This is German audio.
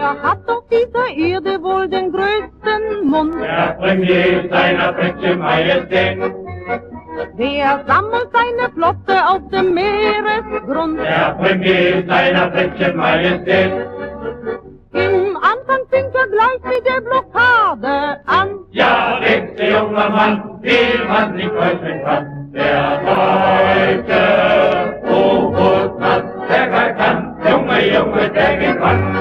Wer hat auf dieser Erde wohl den größten Mund? Der Premier seiner Britsche Majestät. Wer sammelt seine Flotte auf dem Meeresgrund? Der Premier seiner Britsche Majestät. Im Anfang fing er gleich mit der Blockade an. Ja, nächster junger Mann, wie man nicht täuschen kann. Der deutsche U-Boot-Mann, der kann, Junge, der gewann.